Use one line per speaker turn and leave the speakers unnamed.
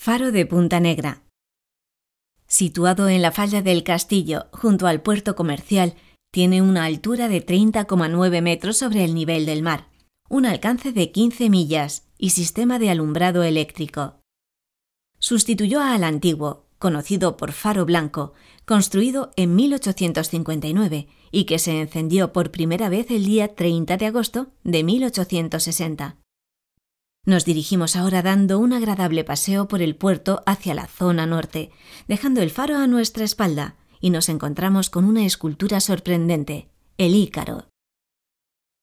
Faro de Punta Negra. Situado en la falla del castillo, junto al puerto comercial, tiene una altura de 30,9 metros sobre el nivel del mar, un alcance de 15 millas y sistema de alumbrado eléctrico. Sustituyó al antiguo, conocido por Faro Blanco, construido en 1859 y que se encendió por primera vez el día 30 de agosto de 1860. Nos dirigimos ahora dando un agradable paseo por el puerto hacia la zona norte, dejando el faro a nuestra espalda, y nos encontramos con una escultura sorprendente, el Ícaro.